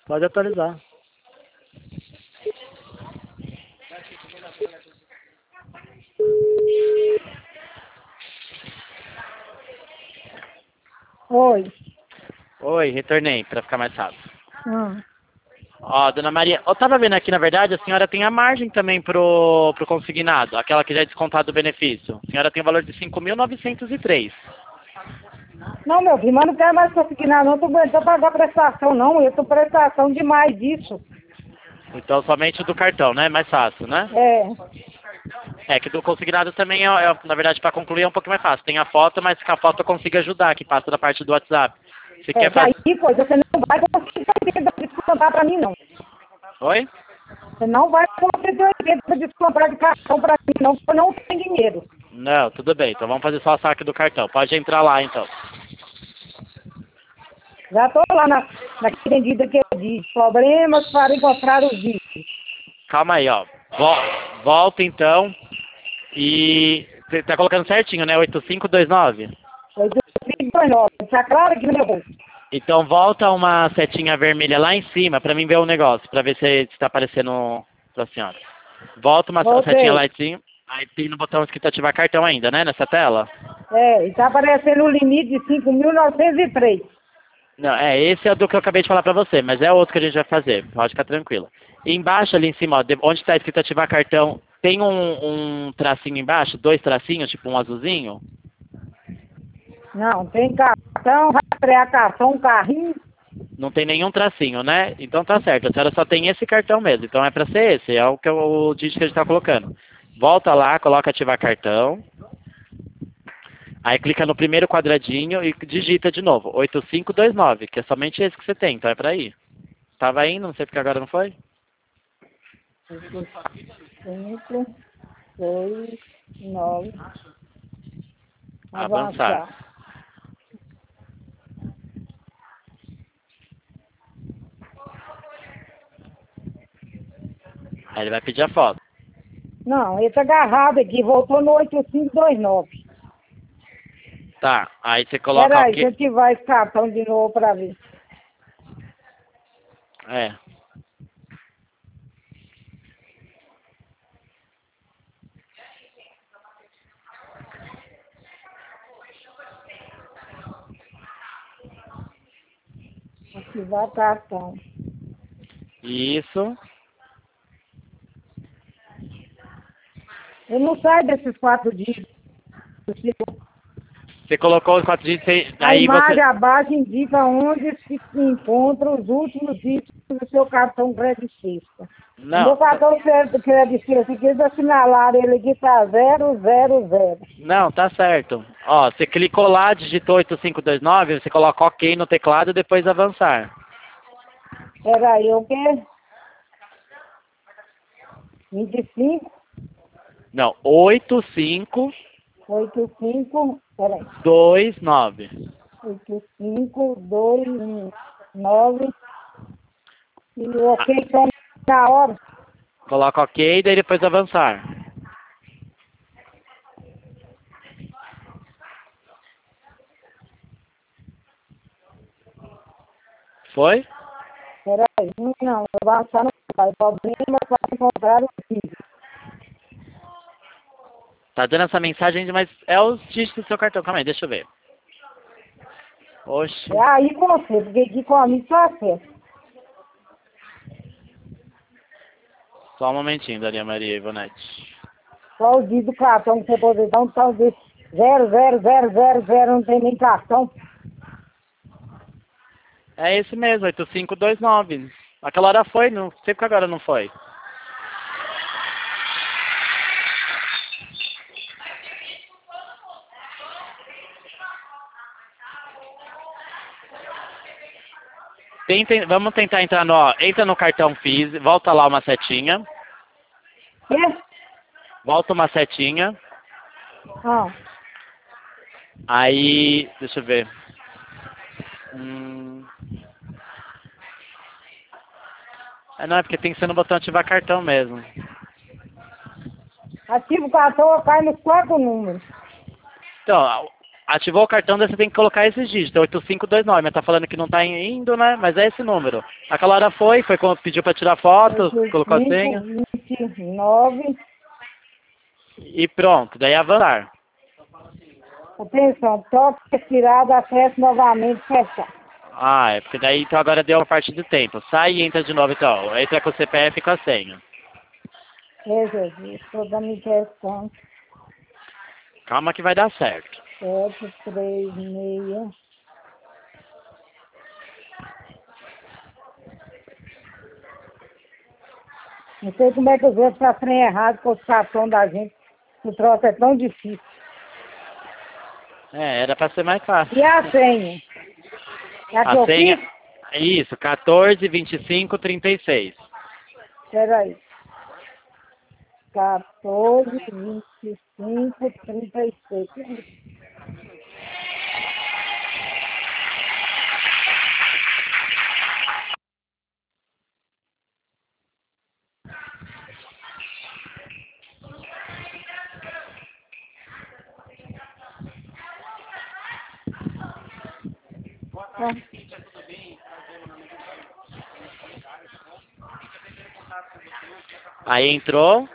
Pode atualizar. Oi. Oi, retornei para ficar mais rápido. Hum. Ó, dona Maria, eu tava vendo aqui, na verdade, a senhora tem a margem também pro consignado, aquela que já é descontado o benefício. A senhora tem o valor de 5.903. Não, meu filho, mas não quero mais conseguir nada, não tô aguentando pagar prestação, não. Eu tô prestação demais disso. Então somente o do cartão, né? Mais fácil, né? É. É que do consignado também, na verdade, para concluir é um pouco mais fácil. Tem a foto, mas que a foto eu consigo ajudar, que passa da parte do WhatsApp. Você quer fazer... Daí, coisa, você não vai conseguir 80 descontar pra mim, não. Oi? Você não vai conseguir 80 descontar de cartão pra mim, não, porque eu não tenho dinheiro. Não, tudo bem. Então vamos fazer só o saque do cartão. Pode entrar lá, então. Já tô lá na vendida que eu disse. Problemas para encontrar os vícios. Calma aí, ó. Volta, então. E... Você tá colocando certinho, né? 8529? 8529. Tá claro aqui no meu rosto. Então volta uma setinha vermelha lá em cima pra mim ver o negócio, pra ver se tá aparecendo pra senhora. Volta uma setinha lá em cima, aí tem no botão escrito ativar cartão ainda, né, nessa tela? É, e tá aparecendo o limite de 5.903. Não, esse é do que eu acabei de falar pra você, mas é outro que a gente vai fazer, pode ficar tranquila. E embaixo ali em cima, ó, onde tá escrito ativar cartão, tem um tracinho embaixo, dois tracinhos, tipo um azulzinho? Não, tem cartão, vai criar cartão, um carrinho. Não tem nenhum tracinho, né? Então tá certo, a senhora só tem esse cartão mesmo, então é pra ser esse, é o dígito que a gente tá colocando. Volta lá, coloca ativar cartão, aí clica no primeiro quadradinho e digita de novo, 8529, que é somente esse que você tem, então é pra ir. Tava indo, não sei porque agora não foi? 5, 2, 9. Avançar. Aí ele vai pedir a foto. Não, ele tá agarrado aqui, voltou no 8529. Tá, aí você coloca Peraí, ok. deixa eu ativar esse cartão de novo pra ver. É. Ativar cartão. Isso. Eu não saio desses 4 dígitos. Você colocou os 4 dígitos, A aí imagem você... abaixo indica onde se encontram os últimos dígitos do seu cartão creditista. O meu Não, cartão creditista, se quiser assinalar ele aqui, tá 000. não, tá certo. Ó, você clicou lá, digitou 8529, você coloca ok no teclado e depois avançar. Peraí, o quê? 25, Não, 8529. 85, peraí. 8529. E o ok só na hora. Coloca ok, daí depois avançar. Foi? Peraí, não, avançar não vai. Problema para encontrar o dígito. Tá dando essa mensagem, mas é os dígitos do seu cartão. Calma aí, deixa eu ver. Oxe. É aí você, porque aqui comigo tá certo. Só um momentinho, Dona Maria Ivonete. Só o dígito do cartão que você pode dar, então, 00000, não tem nem cartão. É esse mesmo, 8529. Aquela hora foi, não sei porque agora não foi. Vamos tentar entrar entra no cartão físico, volta lá uma setinha. Quê? Volta uma setinha. Ah, Aí, deixa eu ver. Não, é porque tem que ser no botão ativar cartão mesmo. ativa o cartão, cai nos 4 números. Então, Ativou o cartão, daí você tem que colocar esses dígitos, 8529, mas tá falando que não tá indo, né? Mas é esse número. Aquela hora foi quando pediu pra tirar foto, colocou a senha. 29. E pronto, daí avançar. Atenção, toque expirado, acesse novamente, fechar. Ah, é porque daí então agora deu a parte do tempo. Sai e entra de novo então. Entra com o CPF e com a senha. Jesus, toda a minha questão. Calma que vai dar certo. 736. Não sei como é que os outros fazem trem errado com os cartões da gente. O troço é tão difícil. É, era pra ser mais fácil. E a senha? É a que A eu senha, fiz? isso, 14, 25, 36. Peraí. 14, 25, 36. Aí entrou.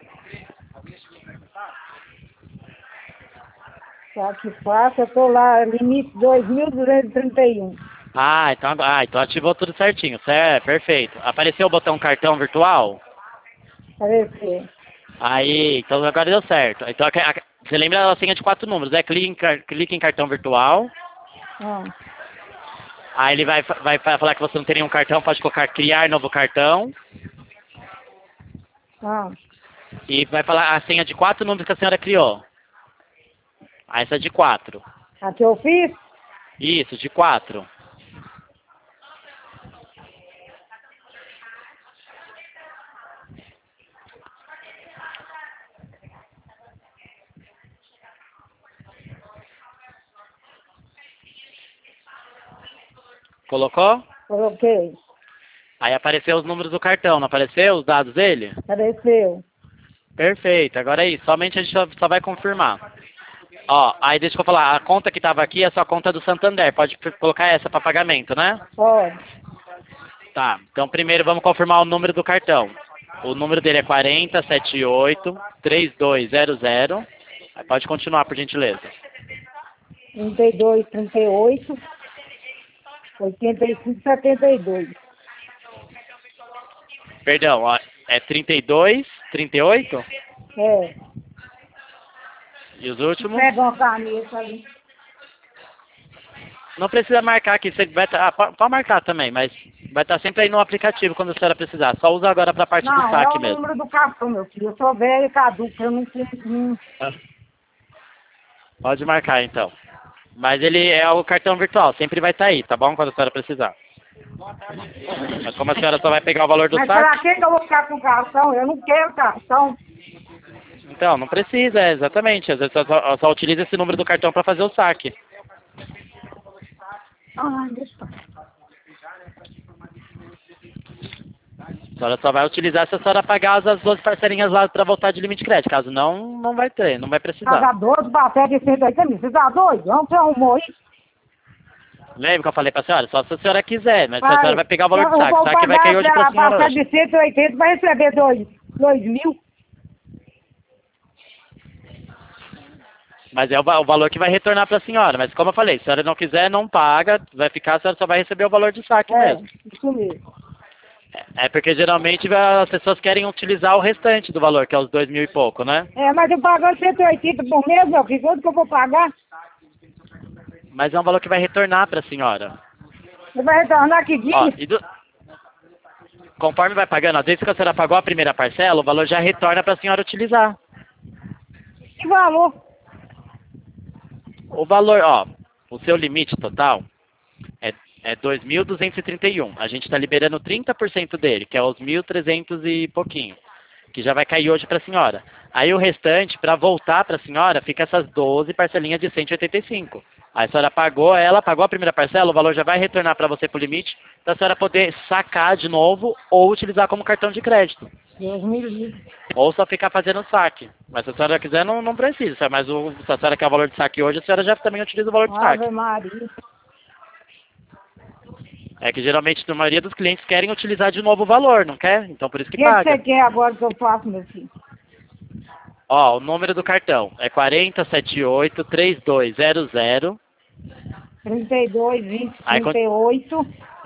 Tá que faço, eu tô lá, limite 2.231. Então ativou tudo certinho, certo? Perfeito. Apareceu o botão cartão virtual? Apareceu. Aí, então agora deu certo. Então você lembra a senha de 4 números, né? Clique em cartão virtual. Ah, Aí ele vai falar que você não tem nenhum cartão, pode colocar criar novo cartão. ah. E vai falar a senha de 4 números que a senhora criou. Aí essa é de 4. A que eu fiz? Isso, de 4. Colocou? Coloquei. Aí apareceu os números do cartão, não apareceu os dados dele? Apareceu. Perfeito, agora é isso. Somente a gente só vai confirmar. Ó, aí deixa eu falar, a conta que estava aqui é só a conta do Santander. Pode colocar essa para pagamento, né? Pode. Tá, então primeiro vamos confirmar o número do cartão. O número dele é 4078-3200. Aí pode continuar, por gentileza. 32, 38, 85, 72. Perdão, ó, é 32, 38? É. E os últimos? Pega uma caneta ali. Não precisa marcar aqui, você vai pode marcar também, mas vai estar sempre aí no aplicativo quando a senhora precisar. Só usa agora para a parte do Não, é saque o mesmo. número do cartão, meu filho. Eu sou velho e caduco, eu não sei. Pode marcar então. Mas ele é o cartão virtual, sempre vai estar aí, tá bom? Quando a senhora precisar. Mas como a senhora só vai pegar o valor do Mas saque, pra que eu vou ficar com cartão? Eu não quero cartão. então não precisa, exatamente. Às vezes só utiliza esse número do cartão para fazer o saque. Ai, deixa. A senhora só vai utilizar se a senhora pagar as 12 parcelinhas lá para voltar de limite de crédito. Caso não, não vai ter, não vai precisar. Pagar 12 papéis de 180 mil. Você tá doido? Onde você arrumou isso? Lembra que eu falei para a senhora? Só se a senhora quiser, mas a senhora vai pegar o valor do eu saque. O vou saque vai cair hoje para a senhora pagar hoje. de 180 vai receber 2 mil. Mas é o valor que vai retornar para a senhora. Mas como eu falei, se a senhora não quiser, não paga, vai ficar, a senhora só vai receber o valor de saque mesmo. Isso mesmo. É porque geralmente as pessoas querem utilizar o restante do valor, que é os 2.000 e pouco, né? É, mas eu pagando 180 por mês, meu filho, quanto que eu vou pagar? Mas é um valor que vai retornar para a senhora. Você vai retornar que dia? Ó, conforme vai pagando, às vezes que a senhora pagou a primeira parcela, o valor já retorna para a senhora utilizar. Que valor? O valor, ó, o seu limite total é 2.231. A gente está liberando 30% dele, que é os 1.300 e pouquinho, que já vai cair hoje para a senhora. Aí o restante, para voltar para a senhora, fica essas 12 parcelinhas de 185. Aí a senhora pagou a primeira parcela, o valor já vai retornar para você pro limite, para a senhora poder sacar de novo ou utilizar como cartão de crédito. Deus me livre. Ou só ficar fazendo saque. Mas se a senhora quiser, não precisa. Mas se a senhora quer o valor de saque hoje, a senhora já também utiliza o valor de saque. Ave Maria. É que geralmente a maioria dos clientes querem utilizar de novo o valor, não quer? Então por isso O que que você paga. quer agora que eu faço, meu filho? Ó, o número do cartão é 4078-3200. 32, 20, Aí 38,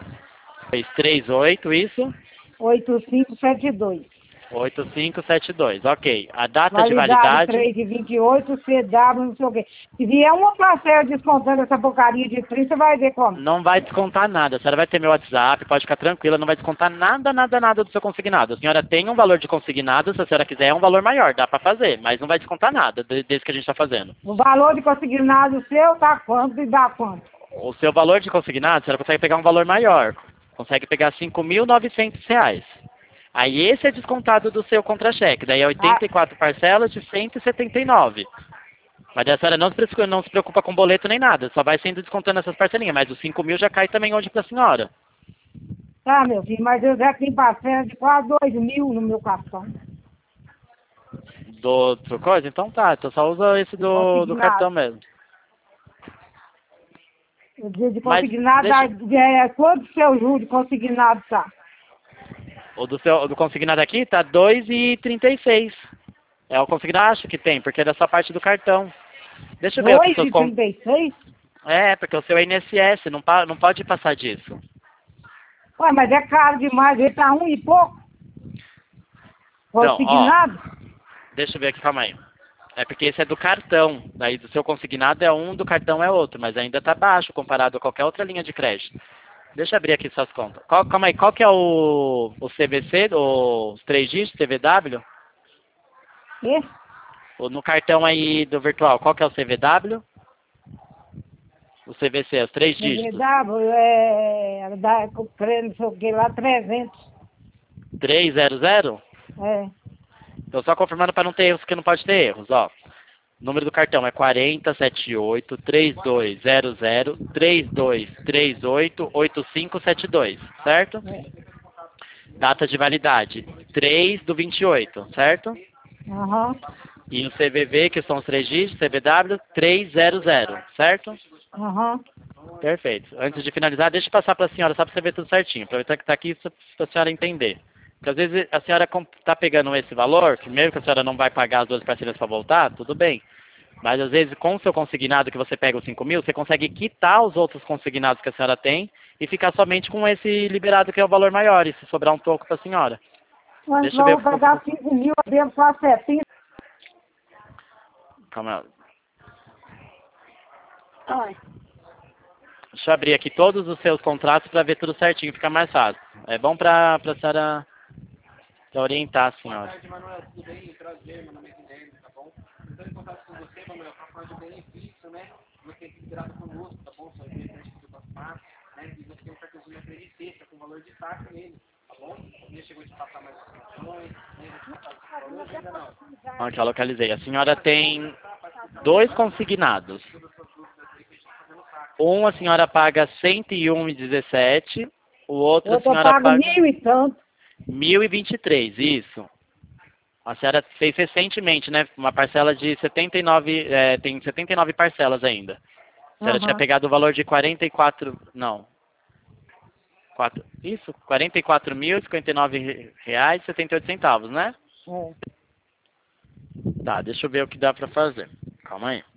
38, isso. 8572. 8572, ok. A data de Validade validade 3 de 28, CW, não sei o quê. Se vier uma parcela descontando essa porcaria de 30, você vai ver como. não vai descontar nada. A senhora vai ter meu WhatsApp, pode ficar tranquila, não vai descontar nada do seu consignado. A senhora tem um valor de consignado, se a senhora quiser é um valor maior, dá pra fazer, mas não vai descontar nada desse que a gente está fazendo. O valor de consignado seu tá quanto e dá quanto? O seu valor de consignado, a senhora consegue pegar um valor maior. Consegue pegar R$ 5.900. Aí esse é descontado do seu contra-cheque. Daí é Ah, 84 parcelas de 179. Mas daí a senhora não se preocupa com boleto nem nada. Só vai sendo descontando essas parcelinhas. Mas os 5.000 já cai também hoje pra senhora. tá, meu filho, mas eu já tenho parcela de quase 2.000 no meu cartão. Do outro coisa? Então tá. Então só usa esse do cartão Consignado. mesmo. O dia de Mas consignado, deixa... quanto seu juro de consignado tá? O do consignado aqui tá 2,36. É o consignado acho que tem, porque é dessa parte do cartão. Deixa eu ver o que Dois seus... de 36? É, porque o seu é INSS, não pode passar disso. Ué, mas é caro demais, ele tá um e pouco. Então, ó, Consignado? deixa eu ver aqui, calma aí. É porque esse é do cartão. Daí do seu consignado é um, do cartão é outro, mas ainda tá baixo comparado a qualquer outra linha de crédito. Deixa eu abrir aqui suas contas. Calma aí, qual que é o CVC, os 3 dígitos, CVW? É? No cartão aí do virtual, qual que é o CVW? O CVC, os 3 dígitos. CVW, não sei o que lá, 300. 300? É. Então só confirmando para não ter erros, que não pode ter erros, ó. O número do cartão é 4078-3200-3238-8572, certo? É. Data de validade 3/28, certo? Aham. E o CVV, que são os 3 dígitos, CVW 300, certo? Aham. Perfeito. Antes de finalizar, deixa eu passar para a senhora, só para você ver tudo certinho. Aproveitar que está aqui, para a senhora entender. Porque às vezes a senhora está pegando esse valor, que mesmo que a senhora não vai pagar as 12 parcelas para voltar, tudo bem. Mas às vezes com o seu consignado que você pega os 5.000, você consegue quitar os outros consignados que a senhora tem e ficar somente com esse liberado que é o valor maior, e se sobrar um pouco para a senhora. Mas Deixa eu ver o vamos que eu pagar consigo. 5.000, eu devo só 70. Calma. Ai. Deixa eu abrir aqui todos os seus contratos para ver tudo certinho, fica mais fácil. É bom para a senhora pra orientar a senhora. Aqui, eu localizei. A senhora tem 2 consignados. Um a senhora paga 101,17, o outro a Eu senhora pago paga 1.000 e tanto. 1.023, isso. A senhora fez recentemente, né? Uma parcela de 79, tem 79 parcelas ainda. A senhora tinha Aham. pegado o valor de 44, não, 44.059,78 centavos, né? É. Tá, deixa eu ver o que dá pra fazer. Calma aí.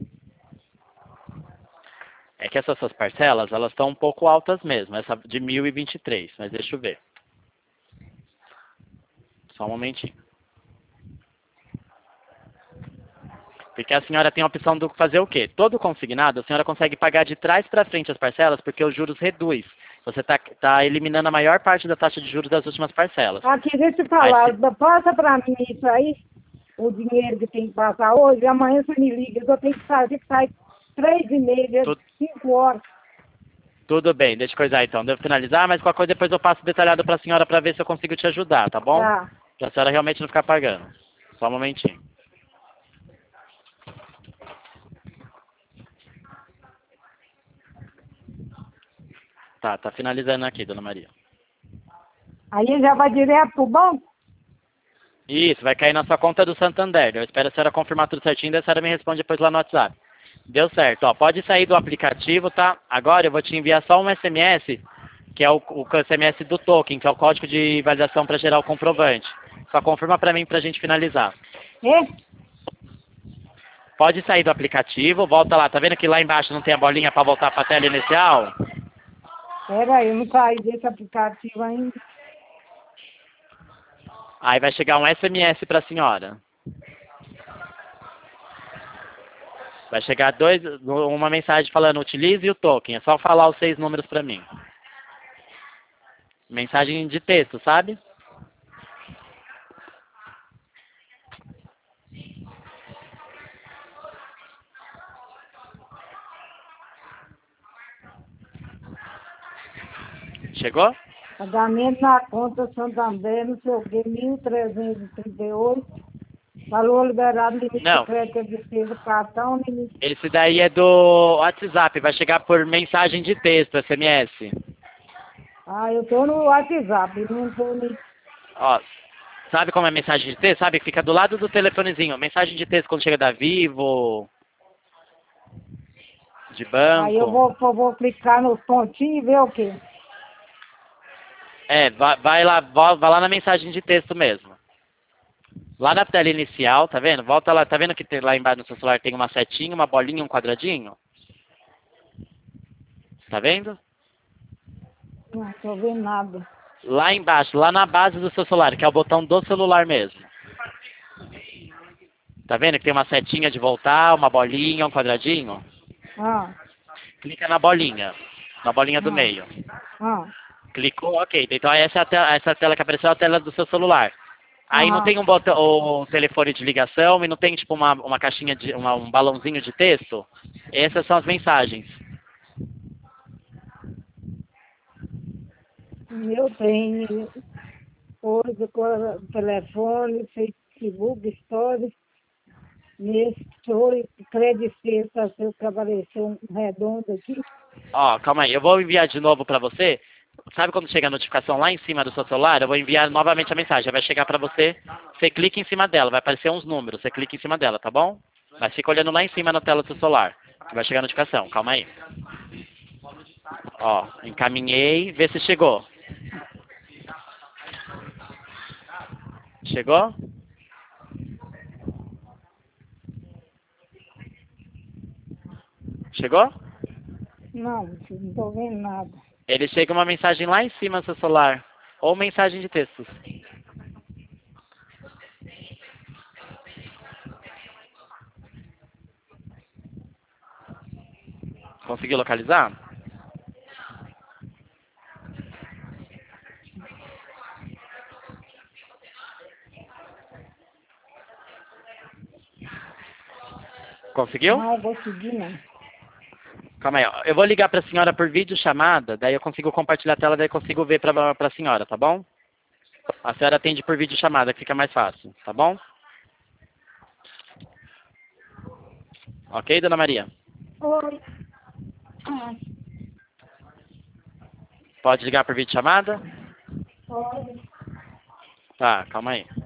É que essas suas parcelas, elas estão um pouco altas mesmo, essa de 1.023, mas deixa eu ver. Só um momentinho. Porque a senhora tem a opção de fazer o quê? Todo consignado, a senhora consegue pagar de trás para frente as parcelas, porque os juros reduz. Você tá eliminando a maior parte da taxa de juros das últimas parcelas. Aqui, deixa eu te Aí, falar, passa pra mim isso aí, o dinheiro que tem que passar hoje, amanhã você me liga, eu tenho que sair 3h30, tu- 5 horas. tudo bem, deixa eu coisar então. Devo finalizar, mas qualquer coisa depois eu passo detalhado para a senhora para ver se eu consigo te ajudar, tá bom? Tá. Para a senhora realmente não ficar pagando. Só um momentinho. Tá finalizando aqui, dona Maria. Aí já vai direto pro banco? Isso, vai cair na sua conta do Santander. Eu espero a senhora confirmar tudo certinho, daí a senhora me responde depois lá no WhatsApp. Deu certo. Ó, pode sair do aplicativo, tá? Agora eu vou te enviar só um SMS, que é o SMS do token, que é o código de validação para gerar o comprovante. Só confirma para mim pra gente finalizar. É? Pode sair do aplicativo, volta lá. Tá vendo que lá embaixo não tem a bolinha para voltar para a tela inicial? Pera, eu não saí desse aplicativo ainda. Aí vai chegar um SMS para a senhora. Vai chegar uma mensagem falando utilize o token. É só falar os 6 números para mim. Mensagem de texto, sabe? Chegou? Pagamento na conta Santander, não sei o quê, 1.338. Valor liberado, limite Não. de crédito, despesa, cartão, limite. Esse daí é do WhatsApp. Vai chegar por mensagem de texto, SMS. Ah, eu tô no WhatsApp, não tô no... Ó, sabe como é mensagem de texto? Sabe? Fica do lado do telefonezinho. Mensagem de texto quando chega da Vivo, de Aí eu banco. vou clicar no pontinho e ver o quê? É, vai lá na mensagem de texto mesmo. Lá na tela inicial, tá vendo? Volta lá, tá vendo que lá embaixo no seu celular tem uma setinha, uma bolinha, um quadradinho? Tá vendo? Não tô vendo nada. Lá embaixo, lá na base do seu celular, que é o botão do celular mesmo. Tá vendo que tem uma setinha de voltar, uma bolinha, um quadradinho? Ah, Clica na bolinha do meio. ah, Clicou, ok. Então essa tela que apareceu é a tela do seu celular. Aí não ah. tem um botão, o telefone de ligação e não tem tipo uma caixinha de um balãozinho de texto. Essas são as mensagens. Eu tenho coisa, telefone, Facebook, Stories, nesse story, crédito sexta, seu que apareceu um redondo aqui. Ó, calma aí, eu vou enviar de novo pra você. Sabe quando chega a notificação lá em cima do seu celular? Eu vou enviar novamente a mensagem. Vai chegar pra você, você clica em cima dela, vai aparecer uns números, você clica em cima dela, tá bom? Mas fica olhando lá em cima na tela do seu celular, que vai chegar a notificação. Calma aí. Ó, encaminhei, vê se chegou. Chegou? Chegou? Não, não tô vendo nada. Ele chega uma mensagem lá em cima do seu celular. Ou mensagem de textos. Conseguiu localizar? Conseguiu? Não, vou seguir, não. Calma aí, ó. Eu vou ligar pra senhora por videochamada, daí eu consigo compartilhar a tela, daí eu consigo ver pra senhora, tá bom? A senhora atende por videochamada, que fica mais fácil, tá bom? Ok, dona Maria? Oi. Ah, Pode ligar por videochamada? pode. Tá, calma aí.